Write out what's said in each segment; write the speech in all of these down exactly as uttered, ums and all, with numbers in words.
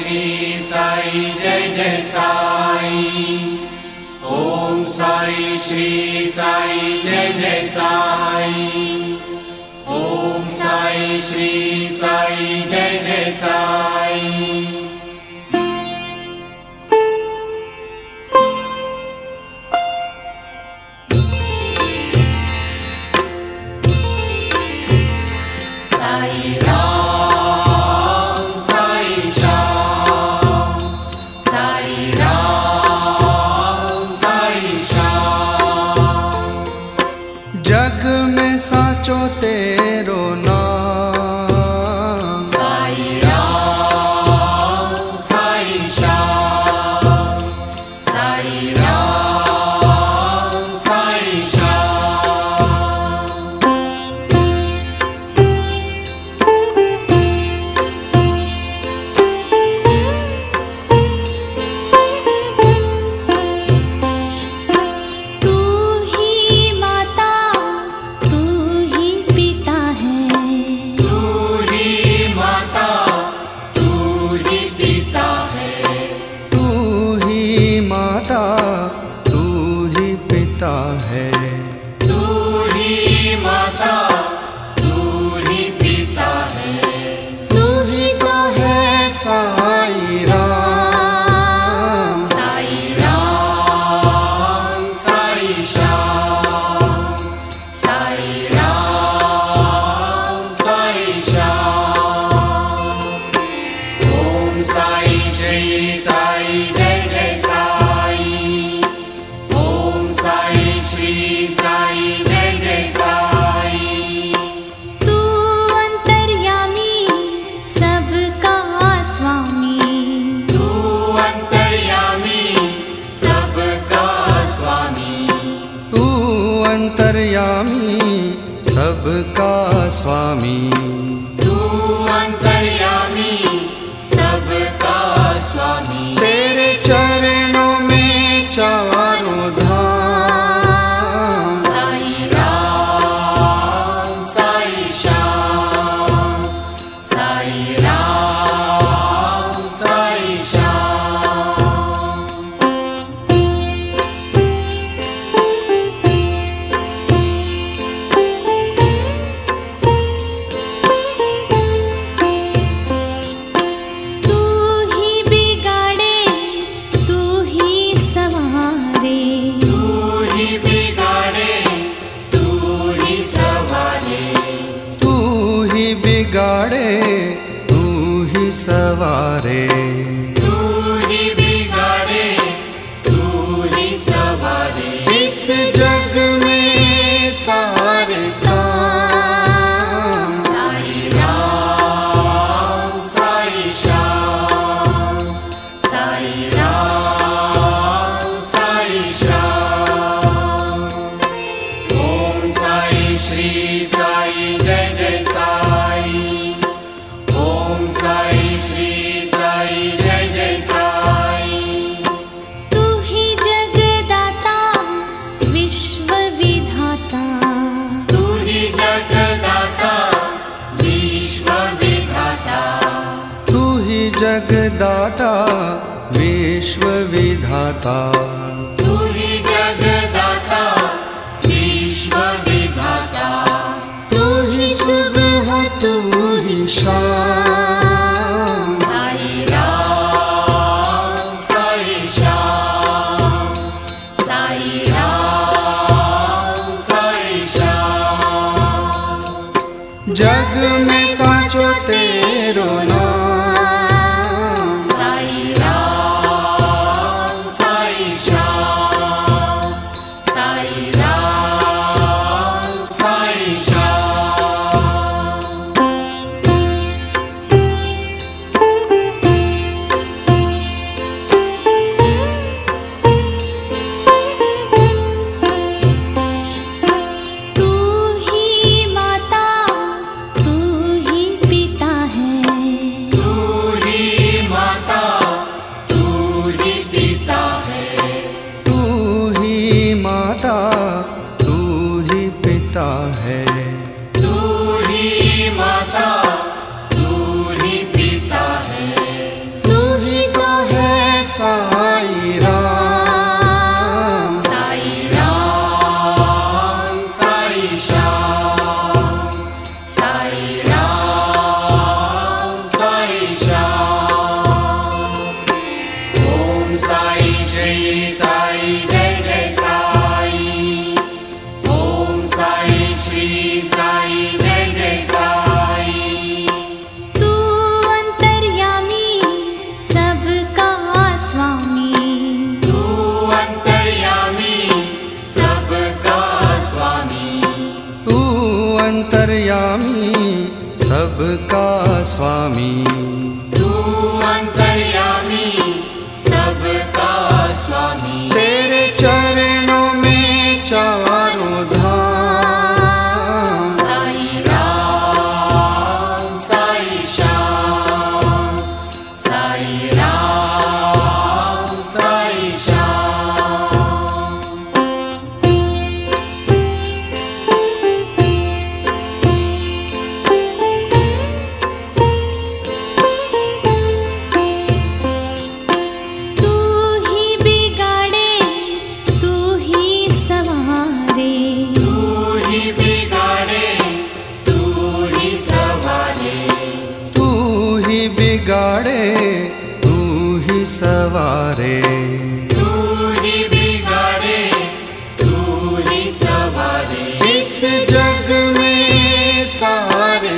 श्री साई जय जय साई। ओम साई श्री साई जय जय साई। ओम साई श्री साई जय जय साई। साई राम साई श्याम, साई राम साई श्याम। जग में साचो तेरो नाम। साई राम साई श्याम, साई राम साई श्याम। तू ही माता तू ही पिता है, तू ही माता तू ही पिता है। तू ही माता तू ही पिता है। तू ही माता तू ही पिता है। तू ही तो है साई राम। साई राम साई श्याम, साई राम साई श्याम। ओम साई श्री साई जय जय साई। ओम साई श्री साई जय जय साई। तू अंतर्यामी सबका स्वामी, तू अंतर्यामी सबका स्वामी। तू अंतर्यामी सबका स्वामी। तू अंतर्यामी सबका स्वामी। तेरे चरणों में चारों धाम। साई राम साई श्याम, साई राम साई श्याम। तू ही बिगाड़े तू ही सवारे, तू ही बिगाड़े तू ही सवारे। तू ही बिगाड़े तू ही सवारे। तू ही बिगाड़े तू ही सवारे। इस जग में सारे काम। साई राम साई श्याम, साई राम साई श्याम। ओम साई श्री साई जय जय साई। ओम साई श्री साई जय जय साई। तू ही जगदाता विश्व विधाता, तू ही जगदाता विश्व विधाता। तू ही जगदाता विश्व विधाता। तू ही जगदाता विश्व विधाता। तू ही सुबह तू ही शाम। साई राम साई श्याम, साई राम साई श्याम। जग में साचो तेरो नाम। साई राम साई श्याम। अंतर्यामी सबका स्वामी। तू अंतर्यामी सबका स्वामी। तेरे चरणों में चारों धाम। साई राम साई श्याम, साई राम साई श्याम। तू ही बिगाड़े तू ही सवारे। तू ही बिगाड़े तू ही सवारे। तू ही बिगाड़े तू ही सवारे। तू ही बिगाड़े तू ही सवारे। इस जग में सारे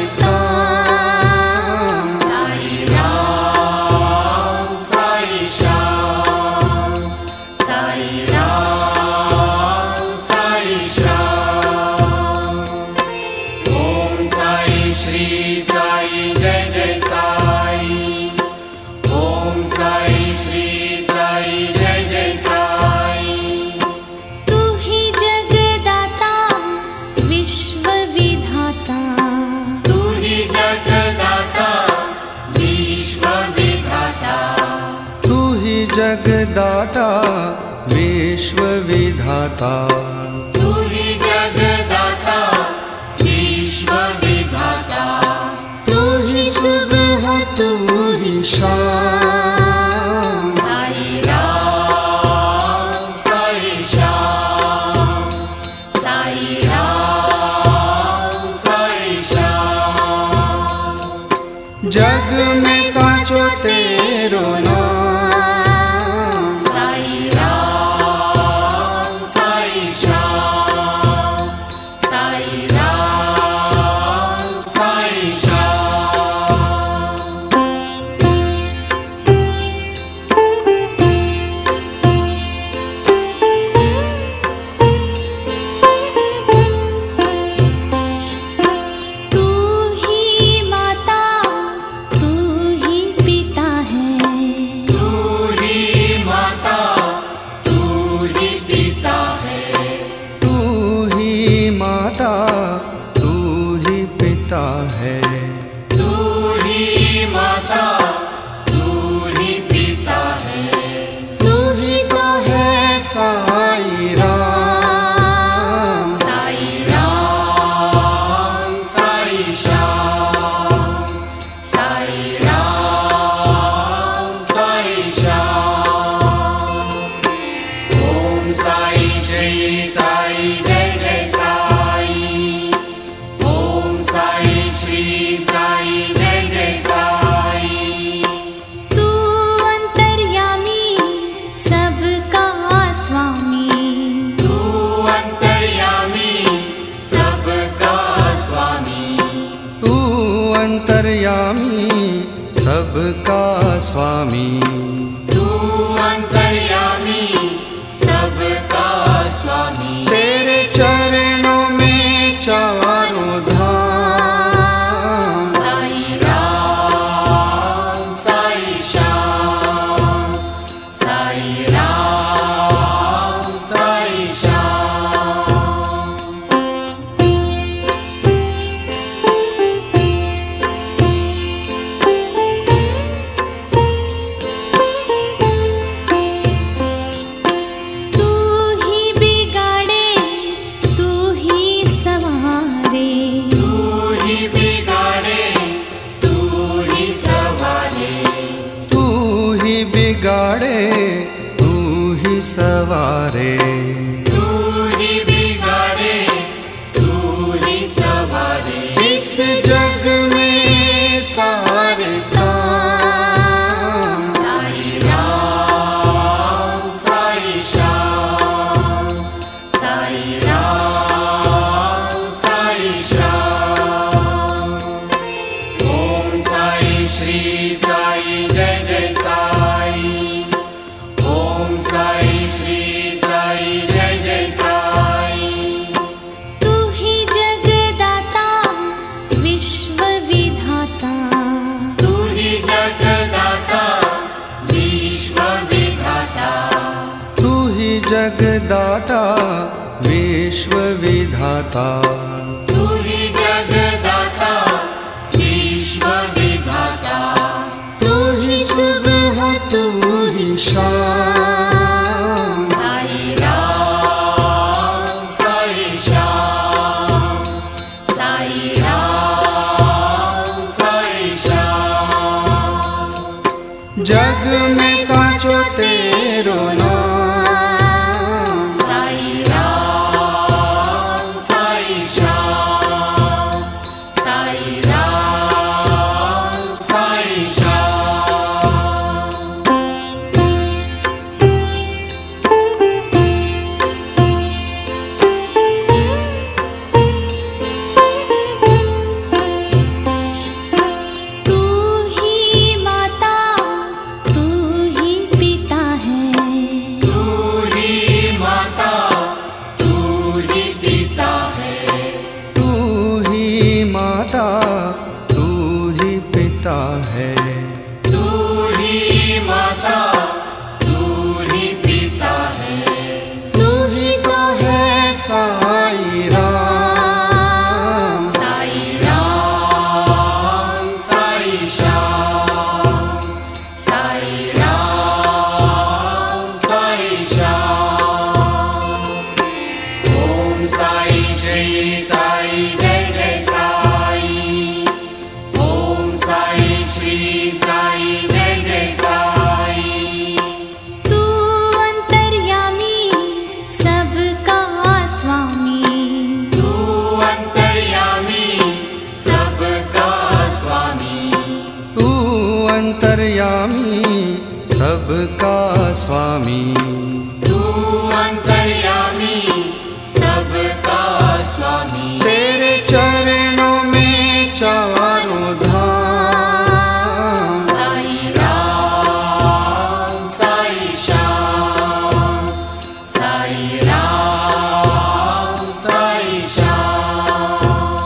काम। साई राम साई श्याम, साई राम साई श्याम। ओम साई श्री साई जय जय साई। ओम साई श्री साई जय जय साई। तू ही जगदाता विश्व विधाता। तू ही जगदाता विश्व विधाता। तू ही जगदाता विश्व विधाता। तू ही जगदाता विश्व विधाता। तू ही सुबह तू ही शाम। साई राम साई श्याम, साई राम साई श्याम। जग में साचो तेरो नाम। साई राम साई श्याम, साई राम साई श्याम। तू ही माता तू ही पिता है। तू ही माता तू ही पिता है। तू ही माता तू ही पिता है। तू ही माता तू ही पिता है। तू ही तो है साई राम। साई राम साई श्याम, साई राम साई श्याम। ओम साई श्री साई जय जय साई। ओम साई श्री साई जय जय साई। तू अंतर्यामी सबका स्वामी। तू अंतर्यामी सबका स्वामी। तू अंतर्यामी सबका स्वामी। तू अंतर्यामी सबका स्वामी। तेरे चरणों में चारों धाम। साई राम साई श्याम, साई राम साई श्याम। तू ही बिगाड़े तू ही सवारे। तू ही बिगाड़े तू ही सवारे। तू ही बिगाड़े तू ही सवारे। तू ही बिगाड़े तू ही सवारे। इस जग में सारे काम। साई राम साई श्याम, साई राम साई श्याम। ओम साई श्री साई जय जय साई। ओम साई श्री साई जय जगदाता विश्व विधाता, तू ही जगदाता विश्व विधाता, तू ही सुबह तू ही शाम, साई राम साई श्याम, साई राम साई श्याम। जग में साचो तेरो नाम, साई राम साई श्याम, साई राम साई श्याम। तू ही माता तू ही पिता है, तू ही माता तू ही पिता है, तू ही माता तू ही पिता है, तू ही माता तू ही पिता है, तू ही तो है साई राम, साई राम साई श्याम, साई राम साई श्याम। ओम साई श्री साई जय जय साई, ओम साई श्री साई जय जय साई। तू अंतर्यामी सबका स्वामी, तू अंतर्यामी सबका स्वामी, तू अंतर्यामी सबका स्वामी, तू अंतर्यामी सबका स्वामी। तेरे चरणों में चारों धाम, साई राम साई श्याम, साई राम साई श्याम।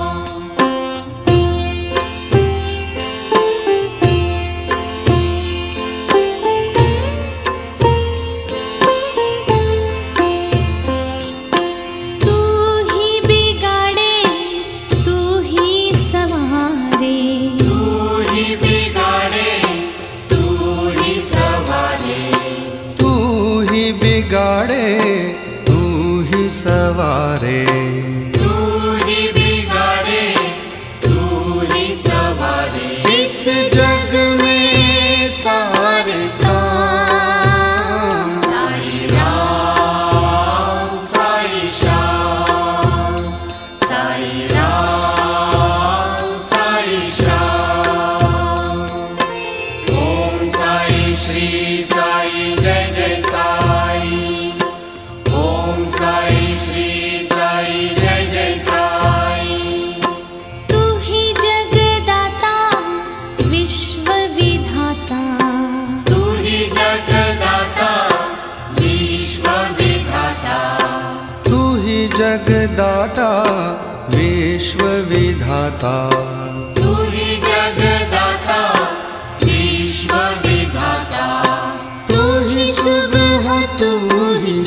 तू ही बिगाड़े तू ही सवारे, तू ही बिगाड़े तू ही सवारे, तू ही बिगाड़े तू ही सवारे, तू ही बिगाड़े तू ही सवारे। इस जग में सारे काम, साई राम साई श्याम, साई राम साई श्याम। ओम साई श्री साई जय जय साई, ओम साई श्री साई जय जय साई। तू ही जगदाता विश्व विधाता, तू ही जगदाता विश्व विधाता, तू ही जगदाता विश्व विधाता, तू ही जगदाता विश्व विधाता। तू ही सुबह तू ही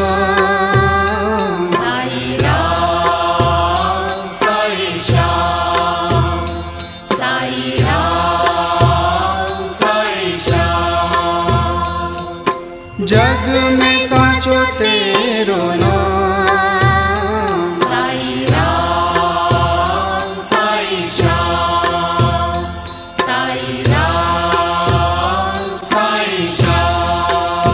शाम, साई राम साई श्याम, साई राम साई श्याम। जग में साचो तेरो नाम, साई राम साई श्याम, साई राम साई श्याम।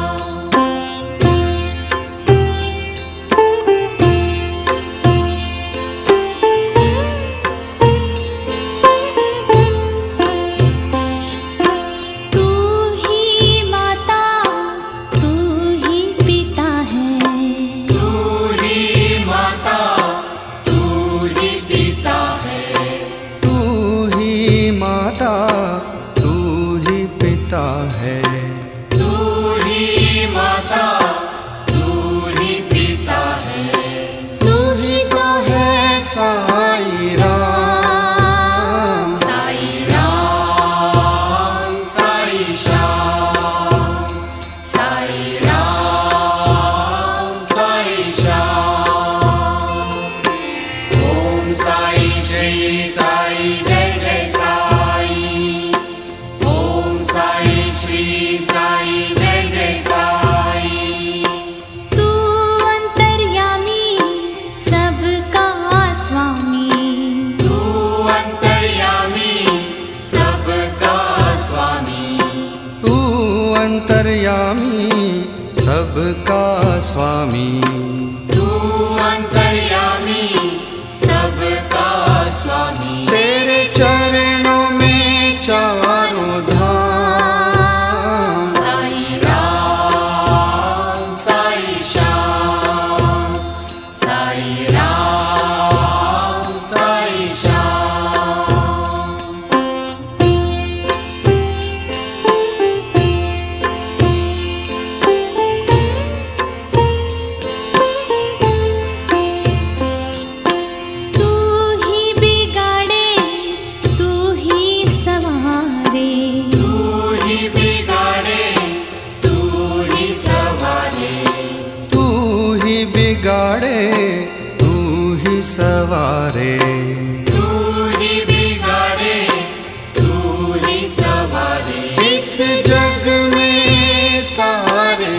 तू ही माता तू ही पिता है, अंतर्यामी सबका स्वामी, तू अंतर्यामी सबका स्वामी। तेरे चरणों में चारों धाम, साई राम साई श्याम, साई राम साई श्याम। तू ही बिगाड़े तू ही सवारे, तू ही बिगाड़े तू ही सवारे, तू ही बिगाड़े तू ही सवारे। तू ही बिगाड़े तू ही सवारे। इस जग में सारे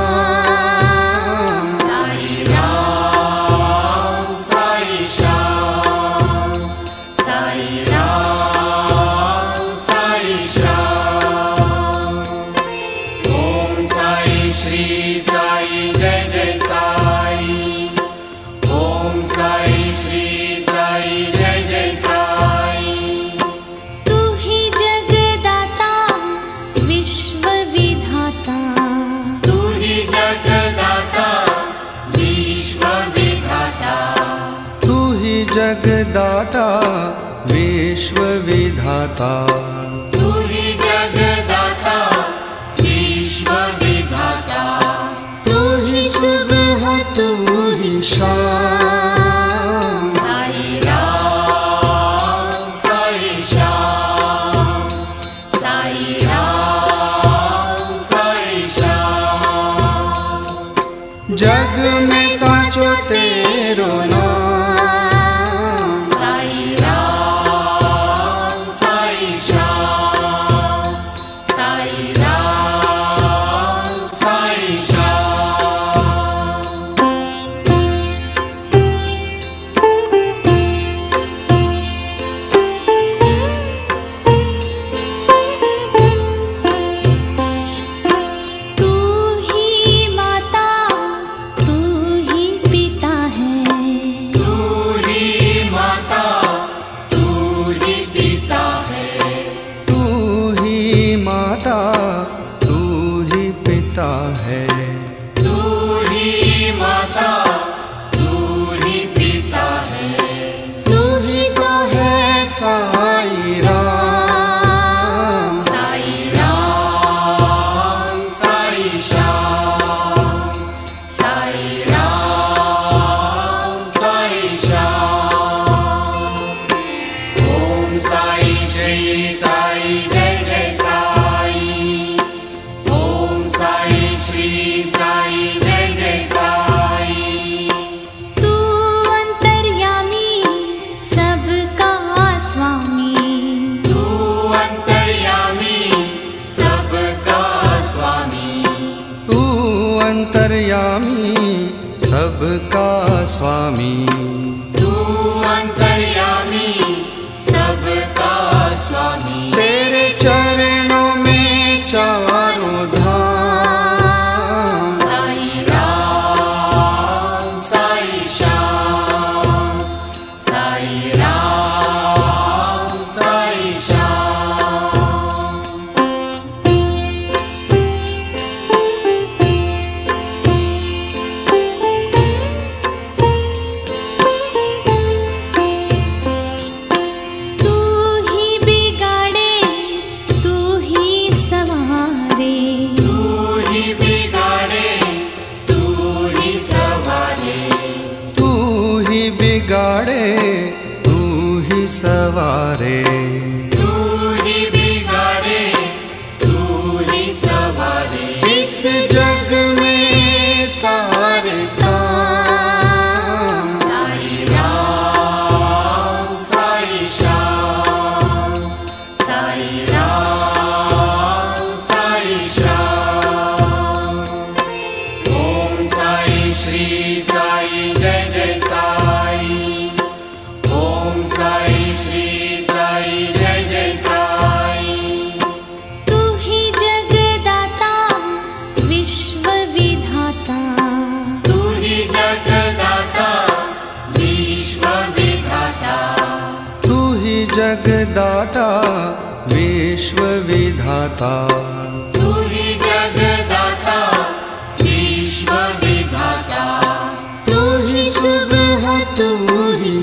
काम, साई राम साई श्याम, साई राम साई श्याम। ओम साई श्री साई जय जय साई, ओम साई श्री साई जय जय साई। तू ही जगदाता विश्व विधाता, तू ही जगदाता विश्व विधाता, तू ही जगदाता विश्व विधाता। तू ही जगदाता विश्व विधाता। तू ही सुबह तू ही शाम, साई राम साई श्याम, साई राम साई श्याम। जग में साचो तेरो नाम, साई राम साई श्याम, साई राम साई श्याम। तू ही माता तू ही पिता है, तू ही माता तू ही पिता है, तू ही माता तू ही पिता है। तू ही माता तू ही पिता है। तू ही तो है साई राम, साई राम साई श्याम, साई राम साई श्याम। ओम साई श्री साई जय जय साई, ओम साई श्री साई जय जय साई। तू अंतर्यामी सबका स्वामी, तू अंतर्यामी सबका स्वामी, तू अंतर्यामी सबका स्वामी। तू अंतर्यामी सबका स्वामी। तेरे चरणों में चारों धाम, साई राम साई श्याम, साई राम साई श्याम। तू ही बिगाड़े तू ही सवारे, तू ही बिगाड़े तू ही सवारे, तू ही बिगाड़े तू ही सवारे। तू ही बिगाड़े तू ही सवारे। इस जग में सारे काम, साई राम साई श्याम, साई राम साई श्याम। ओम साई श्री साई जय जय साई, ओम साई श्री साई जय जय साई। तू ही जगदाता जगदाता विश्व विधाता, तू ही जगदाता विश्व विधाता, तू ही सुबह तू ही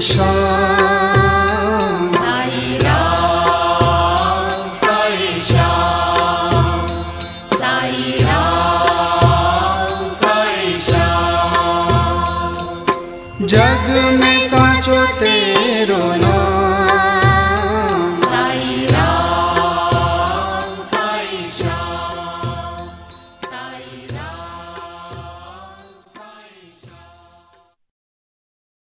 शाम। साई राम साई श्याम, साई राम साई श्याम। जग में साचो तेरो नाम,